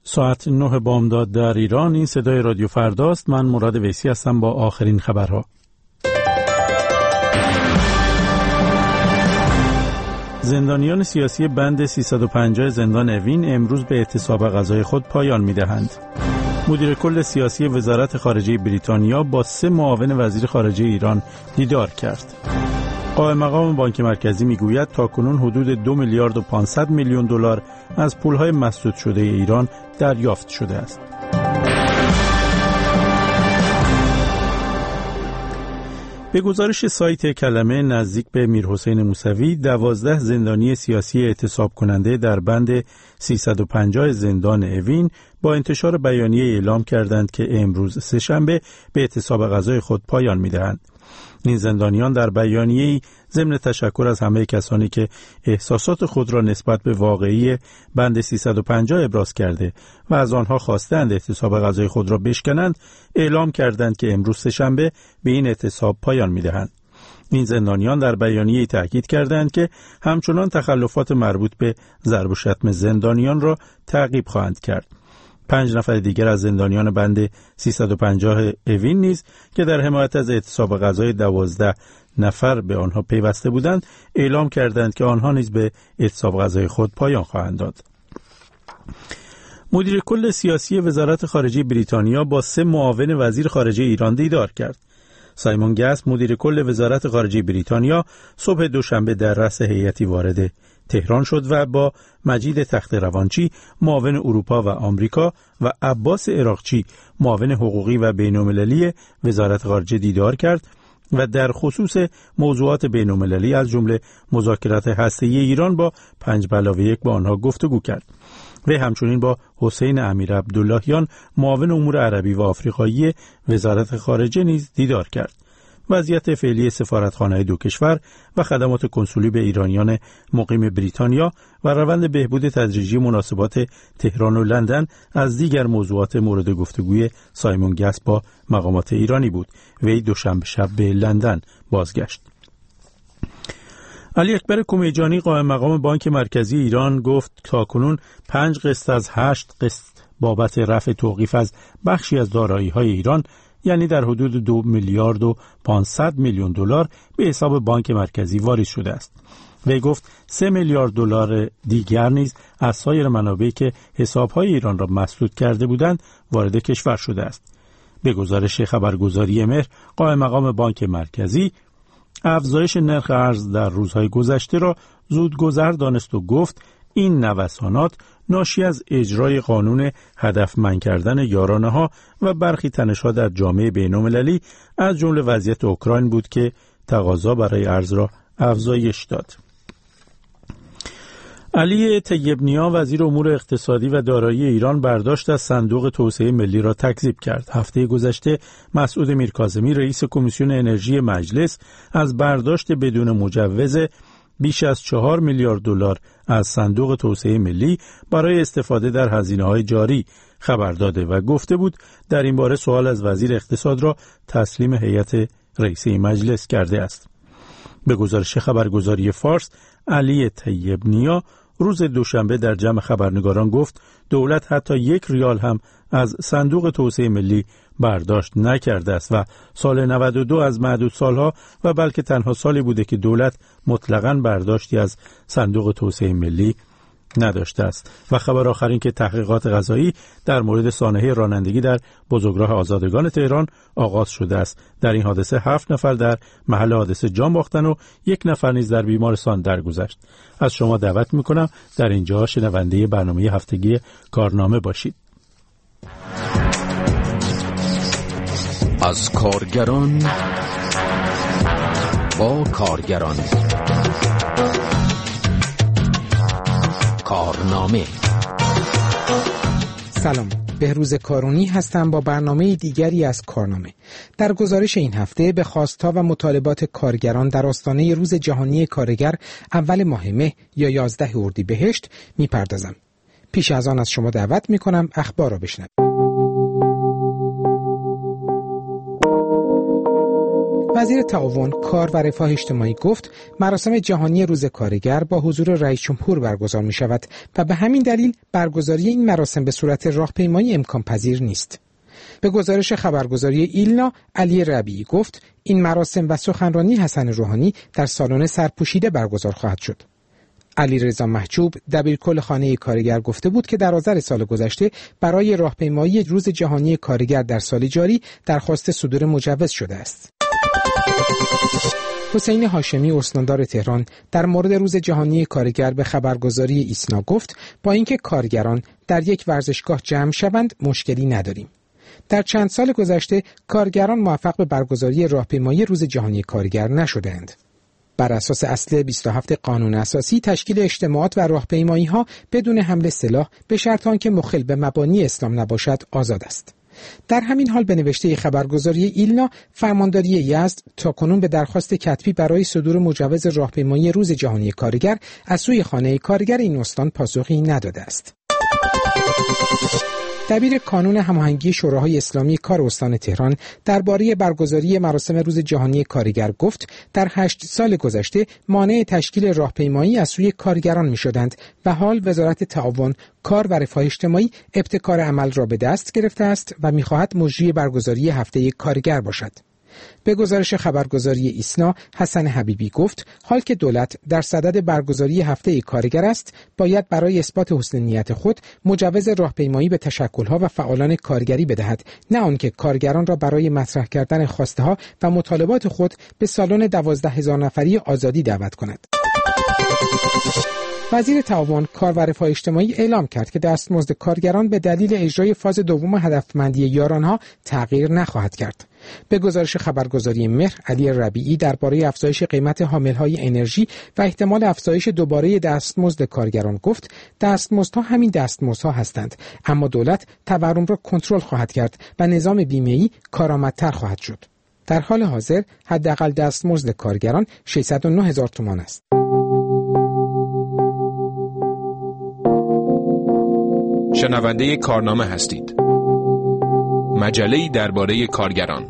ساعت 9 بامداد در ایران. این صدای رادیو فرداست. من مراد ویسی هستم با آخرین خبرها. زندانیان سیاسی بند 350 زندان اوین امروز به اعتصاب غذای خود پایان می‌دهند. مدیر کل سیاسی وزارت خارجه بریتانیا با 3 معاون وزیر خارجه ایران دیدار کرد. قائم مقام بانک مرکزی میگوید تاکنون حدود 2 میلیارد و 500 میلیون دلار از پولهای مسدود شده ایران دریافت شده است. به گزارش سایت کلمه نزدیک به میرحسین موسوی، 12 زندانی سیاسی اعتصاب کننده در بند 350 زندان اوین با انتشار بیانیه اعلام کردند که امروز سه‌شنبه به اعتصاب غذای خود پایان می‌دهند. این زندانیان در بیانیه‌ای ضمن تشکر از همه کسانی که احساسات خود را نسبت به واقعی بند 350 ابراز کرده و از آنها خواستند اعتصاب غذای خود را بشکنند، اعلام کردند که امروز سه‌شنبه به این اعتصاب پایان می‌دهند. این زندانیان در بیانیه‌ای تاکید کردند که همچنان تخلفات مربوط به ضرب و شتم زندانیان را تعقیب خواهند کرد. 5 نفر دیگر از زندانیان بند 350 اوین نیز که در حمایت از اعتصاب غذای 12 نفر به آنها پیوسته بودند، اعلام کردند که آنها نیز به اعتصاب غذای خود پایان خواهند داد. مدیر کل سیاسی وزارت خارجه بریتانیا با 3 معاون وزیر خارجه ایران دیدار کرد. سایمون گس، مدیر کل وزارت خارجه بریتانیا، صبح دوشنبه در رأس هیئتی وارد تهران شد و با مجید تخت روانچی، معاون اروپا و آمریکا، و عباس عراقچی، معاون حقوقی و بین‌المللی وزارت خارجه دیدار کرد و در خصوص موضوعات بین‌المللی از جمله مذاکرات هسته‌ای ایران با 5+1 با آنها گفتگو کرد. و همچنین با حسین امیر عبداللهیان، معاون امور عربی و آفریقایی وزارت خارجه نیز دیدار کرد. وضعیت فعلی سفارتخانه‌های دو کشور و خدمات کنسولی به ایرانیان مقیم بریتانیا و روند بهبود تدریجی مناسبات تهران و لندن از دیگر موضوعات مورد گفتگوی سایمون گس با مقامات ایرانی بود. وی دوشنبه شب به لندن بازگشت. علی اکبر کمیجانی، قائم مقام بانک مرکزی ایران، گفت تاکنون 5 قسط از 8 قسط بابت رفع توقیف از بخشی از دارایی‌های ایران، یعنی در حدود 2 میلیارد و 500 میلیون دلار به حساب بانک مرکزی واریز شده است. وی گفت 3 میلیارد دلار دیگر نیز از سایر منابعی که حساب‌های ایران را مسدود کرده بودند وارد کشور شده است. به گزارش خبرگزاری مهر، قائم مقام بانک مرکزی افزایش نرخ ارز در روزهای گذشته را زودگذر دانست و گفت این نوسانات ناشی از اجرای قانون هدفمند کردن یارانه‌ها و برخی تنش‌ها در جامعه بین‌المللی از جمله وضعیت اوکراین بود که تقاضا برای ارز را افزایش داد. علی طیب‌نیا، وزیر امور اقتصادی و دارایی ایران، برداشت از صندوق توسعه ملی را تکذیب کرد. هفته گذشته مسعود میرکاظمی، رئیس کمیسیون انرژی مجلس، از برداشت بدون مجوز بیش از 4 میلیارد دلار از صندوق توسعه ملی برای استفاده در هزینه‌های جاری خبر داده و گفته بود در این باره سوال از وزیر اقتصاد را تسلیم هیئت رئیسه مجلس کرده است. به گزارش خبرگزاری فارس، علی طیب‌نیا روز دوشنبه در جمع خبرنگاران گفت دولت حتی 1 ریال هم از صندوق توسعه ملی برداشت نکرده است و سال 92 از معدود سالها و بلکه تنها سالی بوده که دولت مطلقاً برداشتی از صندوق توسعه ملی نداشته است. و خبر آخر این که تحقیقات قضایی در مورد سانحه رانندگی در بزرگراه آزادگان تهران آغاز شده است. در این حادثه 7 نفر در محل حادثه جان باختن و 1 نفر نیز در بیمارستان درگذشت. از شما دعوت میکنم در اینجا شنونده برنامه هفتگی کارنامه باشید. از کارگران با کارگران، کارنامه. سلام، بهروز کارونی هستم با برنامه دیگری از کارنامه. در گزارش این هفته به خواست‌ها و مطالبات کارگران در آستانه روز جهانی کارگر اول ماه مه یا 11 اردیبهشت میپردازم. پیش از آن از شما دعوت میکنم اخبار را بشنوید. وزیر تعاون، کار و رفاه اجتماعی گفت مراسم جهانی روز کارگر با حضور رئیس جمهور برگزار می شود و به همین دلیل برگزاری این مراسم به صورت راهپیمایی امکان پذیر نیست. به گزارش خبرگزاری ایلنا، علی ربیعی گفت این مراسم و سخنرانی حسن روحانی در سالن سرپوشیده برگزار خواهد شد. علیرضا محجوب، دبیرکل خانه کارگر، گفته بود که در آذر سال گذشته برای راهپیمایی روز جهانی کارگر در سال جاری درخواست صدور مجوز شده است. حسین هاشمی، استاندار تهران، در مورد روز جهانی کارگر به خبرگزاری ایسنا گفت با اینکه کارگران در یک ورزشگاه جمع شوند مشکلی نداریم. در چند سال گذشته کارگران موفق به برگزاری راهپیمایی روز جهانی کارگر نشدند. بر اساس اصل 27 قانون اساسی تشکیل اجتماعات و راهپیمایی‌ها بدون حمل سلاح به شرط آنکه مخل به مبانی اسلام نباشد آزاد است. در همین حال به نوشته خبرگزاری ایلنا، فرمانداری یزد تاکنون به درخواست کتبی برای صدور مجوز راهپیمایی روز جهانی کارگر از سوی خانه کارگر این استان پاسخی نداده است. دبیر کانون هماهنگی شوراهای اسلامی کار استان تهران درباره برگزاری مراسم روز جهانی کارگر گفت در 8 سال گذشته مانع تشکیل راهپیمایی از سوی کارگران می‌شدند و حال وزارت تعاون، کار و رفاه اجتماعی ابتکار عمل را به دست گرفته است و می‌خواهد مجری برگزاری هفته کارگر باشد. به گزارش خبرگزاری ایسنا، حسن حبیبی گفت حال که دولت در صدد برگزاری هفته کارگر است، باید برای اثبات حسن نیت خود مجوز راهپیمایی به تشکل‌ها و فعالان کارگری بدهد، نه آنکه کارگران را برای مطرح کردن خواسته‌ها و مطالبات خود به سالن 12,000 نفری آزادی دعوت کند. وزیر تعاون، کار و رفاه اجتماعی اعلام کرد که دستمزد کارگران به دلیل اجرای فاز دوم هدفمندی یارانها تغییر نخواهد کرد. به گزارش خبرگزاری مهر، علی ربیعی درباره افزایش قیمت حاملهای انرژی و احتمال افزایش دوباره دستمزد کارگران گفت دستمزدها همین دستمزدها هستند، اما دولت تورم را کنترل خواهد کرد و نظام بیمه‌ای کارآمدتر خواهد شد. در حال حاضر حداقل دستمزد کارگران 609,000 تومان است. شنونده کارنامه هستید. مجله‌ای درباره کارگران.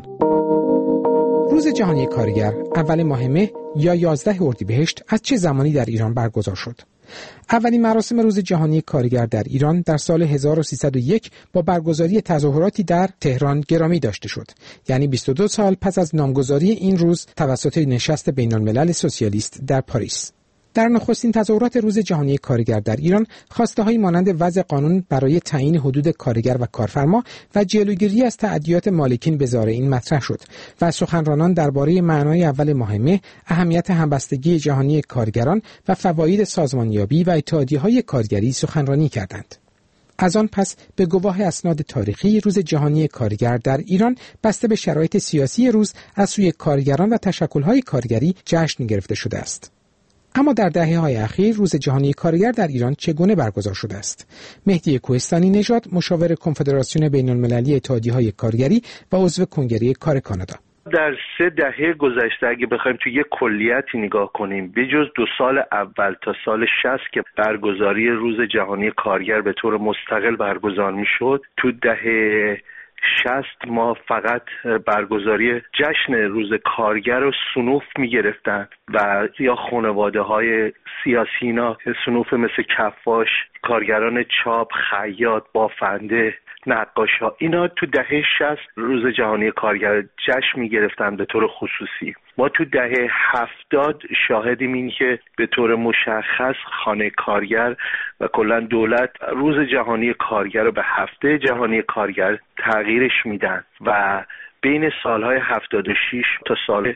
روز جهانی کارگر اول ماه مه یا 11 اردیبهشت از چه زمانی در ایران برگزار شد؟ اولین مراسم روز جهانی کارگر در ایران در سال 1301 با برگزاری تظاهراتی در تهران گرامی داشته شد، یعنی 22 سال پس از نامگذاری این روز توسط نشست بین‌الملل سوسیالیست در پاریس. در نخستین تظاهرات روز جهانی کارگر در ایران، خواسته‌هایی مانند وضع قانون برای تعیین حدود کارگر و کارفرما و جلوگیری از تعدیات مالکین به زارعین مطرح شد و سخنرانان درباره معنای اول ماه مه، اهمیت همبستگی جهانی کارگران و فواید سازمانیابی و اتحادیه‌های کارگری سخنرانی کردند. از آن پس به گواه اسناد تاریخی روز جهانی کارگر در ایران بسته به شرایط سیاسی روز از سوی کارگران و تشکل‌های کارگری جشن گرفته شده است. اما در دهه‌های اخیر روز جهانی کارگر در ایران چگونه برگزار شده است؟ مهدی کوهستانی نژاد، مشاور کنفدراسیون بین‌المللی اتحادیه‌های کارگری و عضو کنگره کار کانادا: در 3 دهه گذشته اگه بخوایم توی یک کلیتی نگاه کنیم، بجز 2 سال اول تا سال 60 که برگزاری روز جهانی کارگر به طور مستقل برگزار میشد، تو دهه 60 ما فقط برگزاری جشن روز کارگر رو صنوف می‌گرفتن و یا خانواده های سیاسینا، صنوف مثل کفاش، کارگران چاپ، خیاط، بافنده، نقاشا، اینا تو دهه 60 روز جهانی کارگر جشن می‌گرفتن به طور خصوصی. ما تو دهه 70 شاهدیم این که به طور مشخص خانه کارگر و کلا دولت روز جهانی کارگر رو به هفته جهانی کارگر تغییرش میدن و بین سالهای 76 تا سال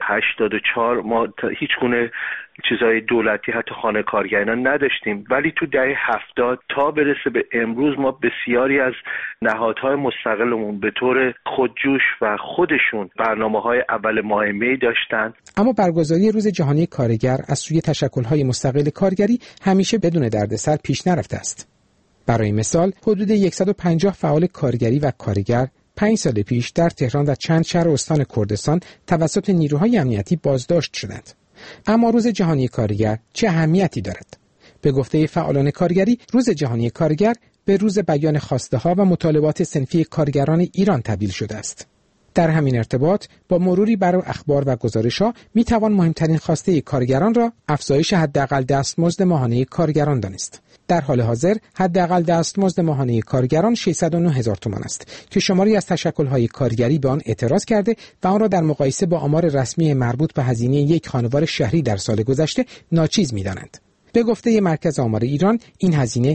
84 ما هیچ گونه چیزهای دولتی حتی خانه کارگرینا نداشتیم، ولی تو دهه 70 تا برسه به امروز ما بسیاری از نهادهای مستقلمون به طور خودجوش و خودشون برنامه‌های اول ماه می داشتن. اما برگزاری روز جهانی کارگر از سوی تشکل‌های مستقل کارگری همیشه بدون دردسر پیش نرفته است. برای مثال حدود 150 فعال کارگری و کارگر 5 سال پیش در تهران و چند شهر استان کردستان توسط نیروهای امنیتی بازداشت شدند. اما روز جهانی کارگر چه اهمیتی دارد؟ به گفته فعالان کارگری، روز جهانی کارگر به روز بیان خواسته‌ها و مطالبات صنفی کارگران ایران تبدیل شده است. در همین ارتباط با مروری بر اخبار و گزارش‌ها میتوان مهمترین خواسته کارگران را افزایش حداقل دستمزد ماهانه کارگران دانست. در حال حاضر حداقل دستمزد ماهانه کارگران 609,000 تومان است که شماری از تشکل‌های کارگری به آن اعتراض کرده و آن را در مقایسه با آمار رسمی مربوط به هزینه یک خانوار شهری در سال گذشته ناچیز می‌دانند. به گفته مرکز آمار ایران این هزینه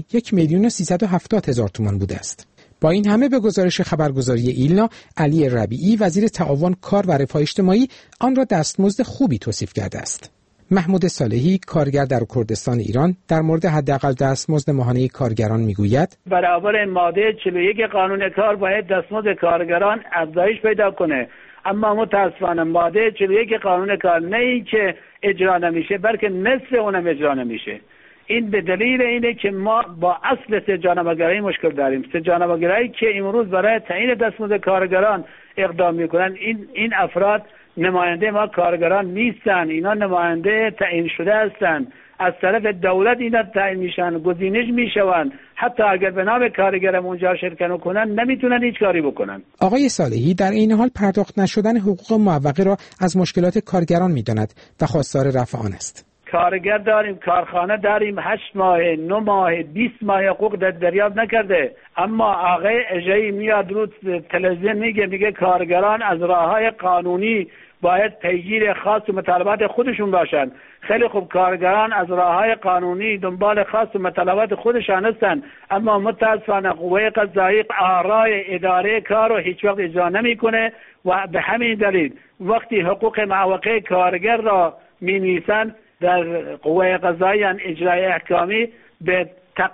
1,370,000 تومان بوده است. با این همه به گزارش خبرگزاری ایلنا، علی ربیعی وزیر تعاون کار و رفاه اجتماعی آن را دستمزد خوبی توصیف کرده است. محمود صالحی کارگر در کردستان ایران در مورد حداقل دستمزد ماهانه کارگران میگوید برابر ماده 41 قانون کار باید دستمزد کارگران افزایش پیدا کنه، اما متاسفانه ماده 41 قانون کار نه ای که اجرا نمیشه بلکه نصف اونم اجرا نمیشه. این به دلیل اینه که ما با اصل سه‌جانبه‌گرایی مشکل داریم. سه‌جانبه‌گرایی که امروز برای تعیین دستمزد کارگران اقدام میکنن، این افراد نماینده ما کارگران نیستن، اینا نماینده تعیین شده هستن، از طرف دولت اینا تعیین میشن، گزینش میشون، حتی اگر به نام کارگر اونجا شرکت کنن نمیتونن هیچ کاری بکنن. آقای صالحی در این حال پرداخت نشدن حقوق معوقه را از مشکلات کارگران میداند و خواستار رفع آن است. کارگر داریم، کارخانه داریم، 8 ماه، 9 ماه، 20 ماه حقوق دریافت نکرده، اما آقای اجایی میاد رو تلویزیون میگه کارگران از راههای قانونی باید پیگیر خاص و مطالبات خودشون باشن. خیلی خوب، کارگران از راههای قانونی دنبال خاص و مطالبات خودشان هستن، اما متاسفانه قوه قضاییه آرای اداره کار رو هیچ وقت اجرا نمیکنه و به همین دلیل وقتی حقوق معوقه کارگر را می‌نویسن در قوه قضاییه اجرای احکامی به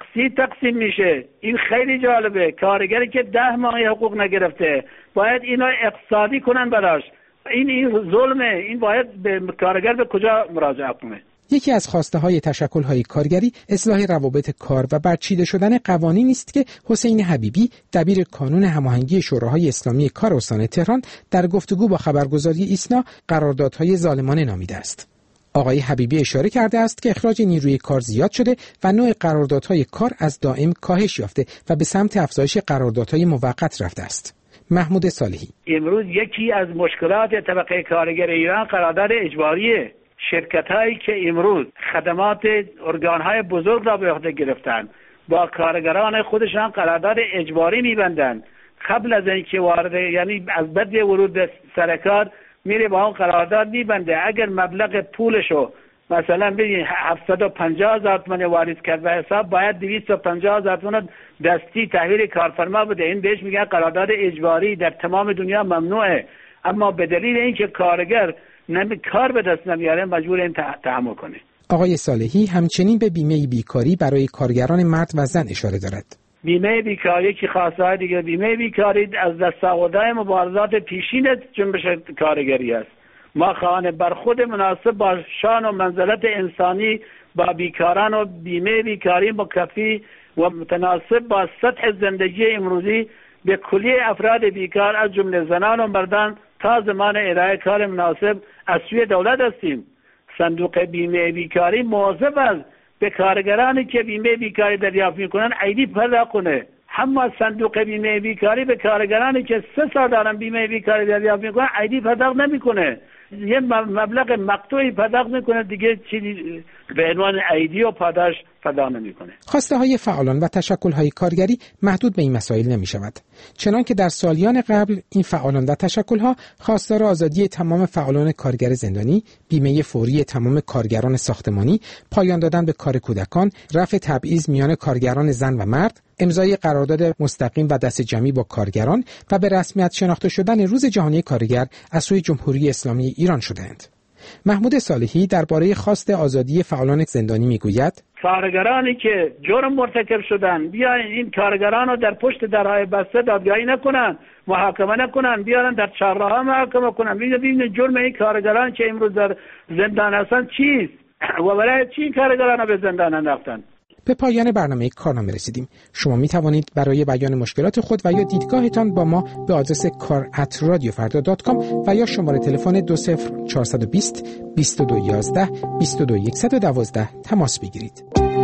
تقسیم میشه. این خیلی جالبه، کارگری که 10 ماه حقوق نگرفته باید اینا اقتصادی کنن براش. این ظلمه. این باید به کارگر به کجا مراجعه کنه؟ یکی از خواسته‌های تشکل‌های کارگری اصلاح روابط کار و برچیده شدن قوانینی است که حسین حبیبی دبیر کانون هماهنگی شوراهای اسلامی کار استان تهران در گفتگو با خبرگزاری ایسنا قراردادهای ظالمانه نامیده است. آقای حبیبی اشاره کرده است که اخراج نیروی کار زیاد شده و نوع قراردادهای کار از دائم کاهش یافته و به سمت افزایش قراردادهای موقت رفته است. محمود صالحی: امروز یکی از مشکلات طبقه کارگر ایران قرارداد اجباریه. شرکت‌هایی که امروز خدمات ارگان‌های بزرگ را به عهده گرفتن با کارگران خودشان قرارداد اجباری می‌بندند. قبل از اینکه وارد، یعنی از بعد ورود سر کار میره با اون قرارداد می‌بنده. اگر مبلغ پولشو مثلا ببین 750,000 تومان واریز کرد و حساب باید 250,000 تومان دستی تحویل کارفرما بده. این بهش میگن قرارداد اجباری، در تمام دنیا ممنوعه، اما به دلیل اینکه کارگر کار به دست نمیاره مجبور این تحمل کنه. آقای صالحی همچنین به بیمه بیکاری برای کارگران مرد و زن اشاره دارد. بیمه بیکاری که خاصه دیگه بیمه بیکاری از دستاوردهای مبارزات پیشین جنبش کارگری است. ما خواهان برخود مناسب با شان و منزلت انسانی با بیکاران و بیمه بیکاری مکفی و متناسب با سطح زندگی امروزی به کلیه افراد بیکار از جمله زنان و مردان تا زمان ارائه کار مناسب از سوی دولت هستیم. صندوق بیمه بیکاری مواظب است به کارگرانی که بیمه بیکاری دریافت میکنن عیدی پرداخت کنه. اما صندوق بیمه بیکاری به کارگرانی که 3 سال دارن بیمه بیکاری دریافت میکنن عیدی پرداخت نمیکنه. یه مبلغ مقطوعی پرداخت میکنه، دیگه چیزی به عنوان عیدی و پاداش پرداخت نمیکنه. خواسته های فعالان و تشکل های کارگری محدود به این مسائل نمی شود. چنان که در سالیان قبل این فعالان و تشکل ها خواستار آزادی تمام فعالان کارگر زندانی، بیمه فوری تمام کارگران ساختمانی، پایان دادن به کار کودکان، رفع تبعیض میان کارگران زن و مرد، امضای قرارداد مستقیم و دست جمعی با کارگران و به رسمیت شناخته شدن روز جهانی کارگر از سوی جمهوری اسلامی ایران شدند. محمود صالحی درباره خواست آزادی فعالان زندانی میگوید: کارگرانی که جرم مرتکب شدن بیاین این کارگران رو در پشت درهای بسته دادگاهی نکنن، محاکمه نکنن، بیارن در چهارراه محاکمه کنن. ببینید جرم این کارگران که امروز در زندان هستن چیست و برای چی این کارگران رو به زندان انداختن. به پایان برنامه کارنامه رسیدیم. شما می توانید برای بیان مشکلات خود و یا دیدگاهتان با ما به آدرس kar@radiofarda.com و یا شماره تلفن 20420 2211 22112 تماس بگیرید.